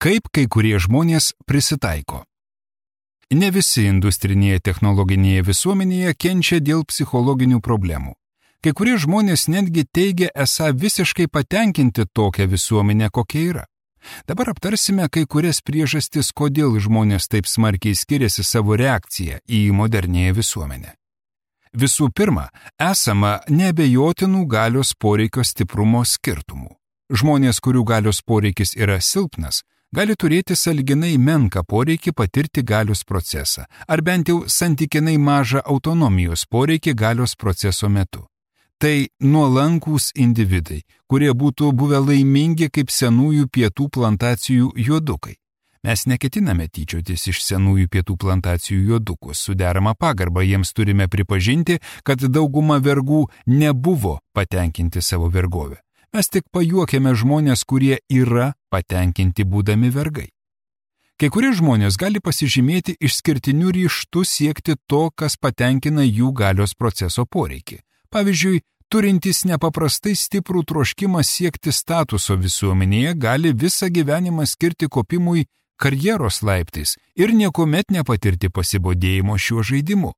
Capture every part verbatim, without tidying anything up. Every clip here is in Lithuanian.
Kaip kai kurie žmonės prisitaiko. Ne visi industrinėje technologinėje visuomenėje kenčia dėl psichologinių problemų. Kai kurie žmonės netgi teigia esą visiškai patenkinti tokią visuomenę, kokia yra. Dabar aptarsime kai kurias priežastis, kodėl žmonės taip smarkiai skiriasi savo reakciją į modernėją visuomenę. Visų pirma, esama neabejotinų galios poreikio stiprumo skirtumų. Žmonės, kurių galios poreikis yra silpnas, gali turėti sąlyginai menką poreikį patirti galios procesą, ar bent jau santykinai mažą autonomijos poreikį galios proceso metu. Tai nuolankūs individai, kurie būtų buvę laimingi kaip senųjų pietų plantacijų juodukai. Mes neketiname tyčiotis iš senųjų pietų plantacijų juodukų, su derama pagarba jiems turime pripažinti, kad dauguma vergų nebuvo patenkinti savo vergovę. Mes tik pajuokėme žmonės, kurie yra patenkinti būdami vergai. Kai kurie žmonės gali pasižymėti išskirtiniu ryžtu siekti to, kas patenkina jų galios proceso poreikį. Pavyzdžiui, turintys nepaprastai stiprų troškimą siekti statuso visuomenėje gali visą gyvenimą skirti kopimui karjeros laiptais ir niekuomet nepatirti pasibodėjimo šiuo žaidimu.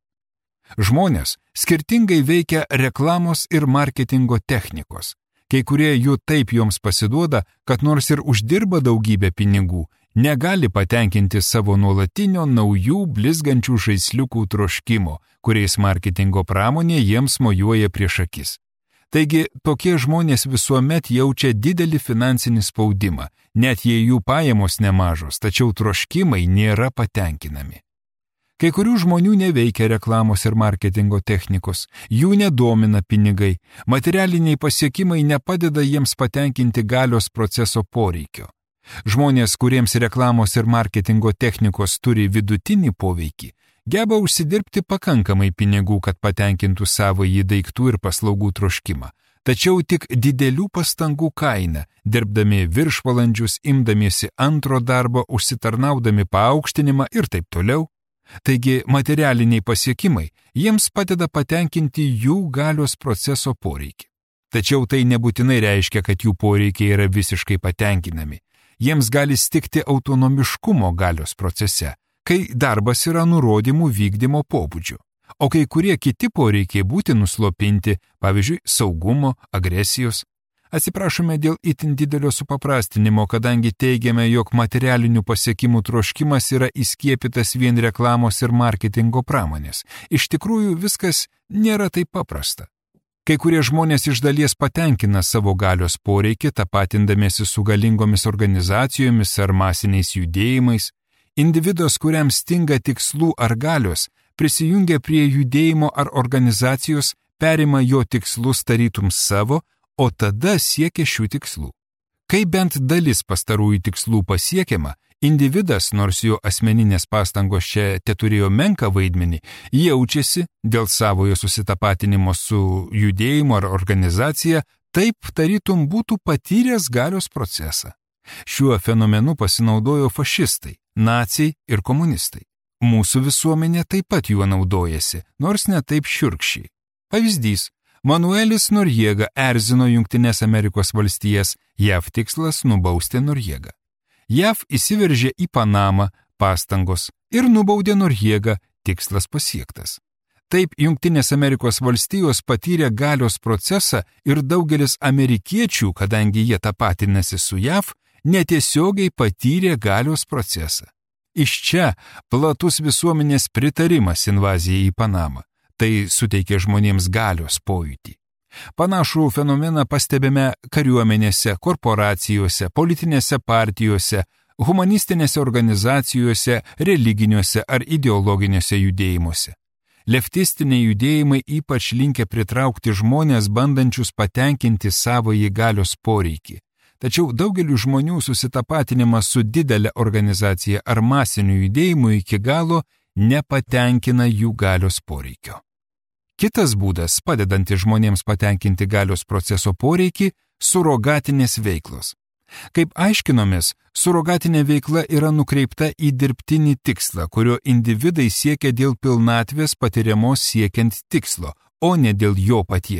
Žmonės skirtingai veikia reklamos ir marketingo technikos. Kai kurie jų taip joms pasiduoda, kad nors ir uždirba daugybę pinigų, negali patenkinti savo nuolatinio naujų blizgančių žaisliukų troškimo, kuriais marketingo pramonė jiems mojuoja prieš akis. Taigi, tokie žmonės visuomet jaučia didelį finansinį spaudimą, net jei jų pajamos nemažos, tačiau troškimai nėra patenkinami. Kai kurių žmonių neveikia reklamos ir marketingo technikos, jų nedomina pinigai, materialiniai pasiekimai nepadeda jiems patenkinti galios proceso poreikio. Žmonės, kuriems reklamos ir marketingo technikos turi vidutinį poveikį, geba užsidirbti pakankamai pinigų, kad patenkintų savąjį daiktų ir paslaugų troškimą, tačiau tik didelių pastangų kaina, dirbdami viršvalandžius, imdamiesi antro darbo, užsitarnaudami paaukštinimą ir taip toliau. Taigi materialiniai pasiekimai jiems padeda patenkinti jų galios proceso poreikį. Tačiau tai nebūtinai reiškia, kad jų poreikiai yra visiškai patenkinami. Jiems gali stigti autonomiškumo galios procese, kai darbas yra nurodymų vykdymo pobūdžio, o kai kurie kiti poreikiai būti nuslopinti, pavyzdžiui, saugumo, agresijos. Atsiprašome dėl itin didelio supaprastinimo, kadangi teigiame, jog materialinių pasiekimų troškimas yra įskiepytas vien reklamos ir marketingo pramonės. Iš tikrųjų, viskas nėra taip paprasta. Kai kurie žmonės iš dalies patenkina savo galios poreikį, tapatindamiesi su galingomis organizacijomis ar masiniais judėjimais. Individas, kuriam stinga tikslų ar galios, prisijungia prie judėjimo ar organizacijos, perima jo tikslus tarytum savo, o tada siekia šių tikslų. Kai bent dalis pastarųjų tikslų pasiekiama, individas, nors jo asmeninės pastangos čia teturėjo menką vaidmenį, jaučiasi dėl savojo susitapatinimo su judėjimu ar organizacija, taip tarytum būtų patyręs galios procesą. Šiuo fenomenu pasinaudojo fašistai, naciai ir komunistai. Mūsų visuomenė taip pat juo naudojasi, nors ne taip šiurkščiai. Pavyzdys. Manuelis Noriega erzino Jungtinės Amerikos valstijas, J A V tikslas nubausti Noriegą. J A V įsiveržė į Panamą, pastangos, ir nubaudė Noriegą, tikslas pasiektas. Taip Jungtinės Amerikos valstijos patyrė galios procesą ir daugelis amerikiečių, kadangi jie tapatinasi su J A V, netiesiogiai patyrė galios procesą. Iš čia platus visuomenės pritarimas invazijai į Panamą. Tai suteikė žmonėms galios pojūtį. Panašų fenomeną pastebime kariuomenėse, korporacijose, politinėse partijose, humanistinėse organizacijose, religiniuose ar ideologiniuose judėjimuose. Leftistiniai judėjimai ypač linkę pritraukti žmonės, bandančius patenkinti savąjį galios poreikį. Tačiau daugeliu žmonių susitapatinimas su didelė organizacija ar masiniu judėjimu iki galo nepatenkina jų galios poreikio. Kitas būdas, padedantis žmonėms patenkinti galios proceso poreikį – surogatinės veiklos. Kaip aiškinomės, surogatinė veikla yra nukreipta į dirbtinį tikslą, kurio individai siekia dėl pilnatvės patiriamos siekiant tikslo, o ne dėl jo paties.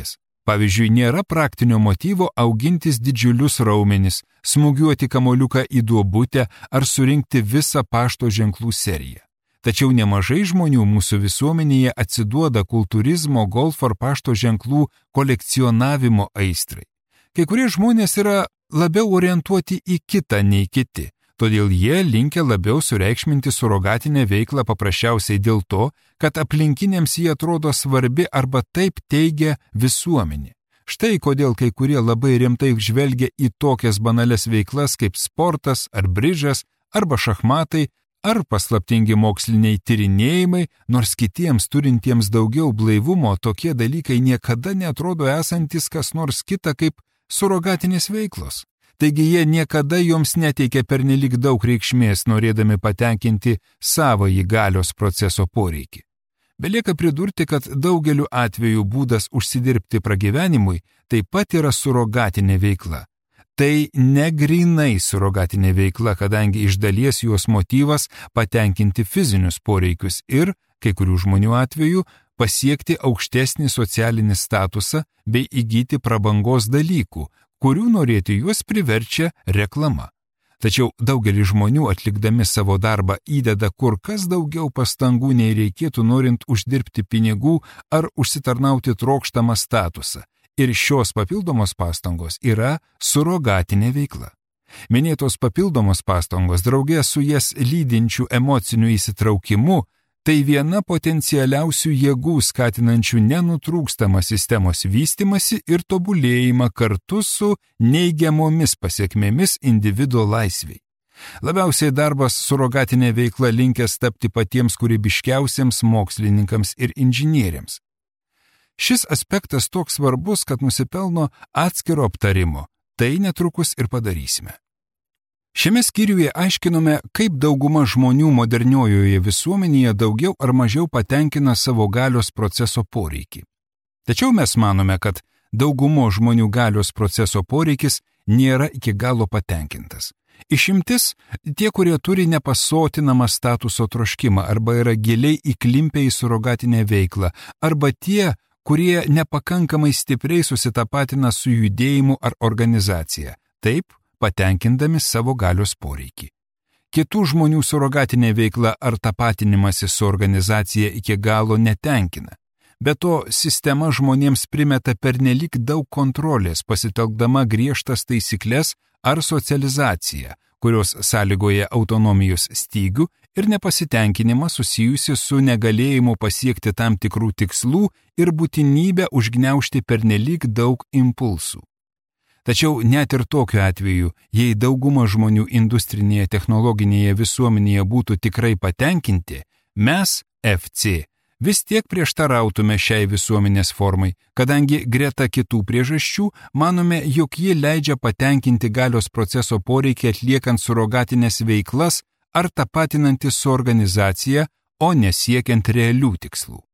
Pavyzdžiui, nėra praktinio motyvo augintis didžiulius raumenis, smūgiuoti kamoliuką į duobutę ar surinkti visą pašto ženklų seriją. Tačiau nemažai žmonių mūsų visuomenėje atsiduoda kultūrizmo, golfo ar pašto ženklų kolekcionavimo aistrai. Kai kurie žmonės yra labiau orientuoti į kitą nei kiti, todėl jie linkę labiau sureikšminti surogatinę veiklą paprasčiausiai dėl to, kad aplinkiniams jie atrodo svarbi arba taip teigia visuomenė. Štai kodėl kai kurie labai rimtai žvelgia į tokias banales veiklas kaip sportas ar bridžas arba šachmatai ar paslaptingi moksliniai tyrinėjimai, nors kitiems turintiems daugiau blaivumo tokie dalykai niekada neatrodo esantis kas nors kita kaip surogatinės veiklos. Taigi jie niekada joms neteikia pernelyg daug reikšmės, norėdami patenkinti savąjį galios proceso poreikį. Belieka pridurti, kad daugeliu atveju būdas užsidirbti pragyvenimui taip pat yra surogatinė veikla. Tai negrynai surogatinė veikla, kadangi iš dalies jos motyvas patenkinti fizinius poreikius ir, kai kurių žmonių atveju, pasiekti aukštesnį socialinį statusą bei įgyti prabangos dalykų, kurių norėti juos priverčia reklama. Tačiau daugelis žmonių atlikdami savo darbą įdeda kur kas daugiau pastangų nei reikėtų norint uždirbti pinigų ar užsitarnauti trokštamą statusą. Ir šios papildomos pastangos yra surogatinė veikla. Minėtos papildomos pastangos draugė su jas lydinčių emocinių įsitraukimu tai viena potencialiausių jėgų skatinančių nenutrūkstamą sistemos vystimasi ir tobulėjimą kartu su neigiamomis pasiekmėmis individo laisvei. Labiausiai darbas surogatinė veikla linkęs tapti patiems kūrybiškiausiems mokslininkams ir inžinieriams. Šis aspektas toks svarbus, kad nusipelno atskiro aptarimo. Tai netrukus ir padarysime. Šiame skyriuje aiškinome, kaip dauguma žmonių moderniojoje visuomenėje daugiau ar mažiau patenkina savo galios proceso poreikį. Tačiau mes manome, kad daugumo žmonių galios proceso poreikis nėra iki galo patenkintas. Išimtis tie, kurie turi nepasotinamą statuso troškimą arba yra giliai įklimpę į surogatinę veiklą, arba tie, kurie nepakankamai stipriai susitapatina su judėjimu ar organizacija, taip patenkindami savo galios poreikį. Kitų žmonių surogatinė veikla ar tapatinimasis su organizacija iki galo netenkina. Be to, sistema žmonėms primeta pernelyg daug kontrolės, pasitelkdama griežtas taisyklės ar socializaciją, kurios sąlygoja autonomijos stygių ir nepasitenkinimą susijusi su negalėjimu pasiekti tam tikrų tikslų ir būtinybę užgniaužti pernelyg daug impulsų. Tačiau net ir tokiu atveju, jei dauguma žmonių industrinėje technologinėje visuomenėje būtų tikrai patenkinti, mes, F C, vis tiek prieštarautume šiai visuomenės formai, kadangi greta kitų priežasčių manome, jog ji leidžia patenkinti galios proceso poreikį atliekant surogatinės veiklas ar tapatinantis su organizacija, o nesiekiant realių tikslų.